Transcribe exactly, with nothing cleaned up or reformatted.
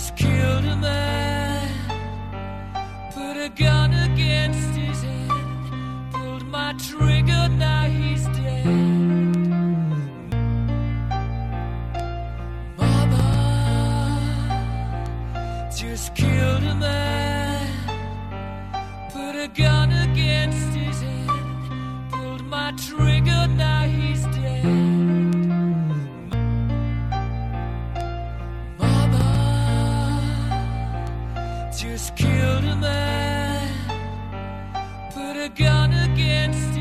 just killed a man, put a gun against his head, pulled my trigger, now he's dead. Mama just killed a man, put a gun against his head, pulled my trigger, now he's dead. Just killed a man, put a gun against